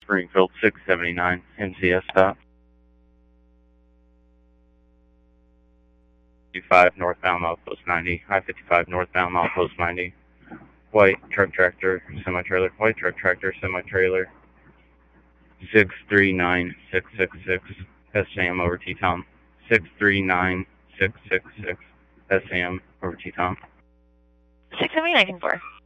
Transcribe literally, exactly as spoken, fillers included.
Springfield six seventy-nine, M C S stop. fifty-five northbound milepost ninety, I fifty-five northbound milepost ninety. White truck tractor, semi-trailer, white truck tractor, semi-trailer. six three nine six six six, S A M over T-Tom. six three nine six six six, S A M over T-Tom. six seventy-nine four.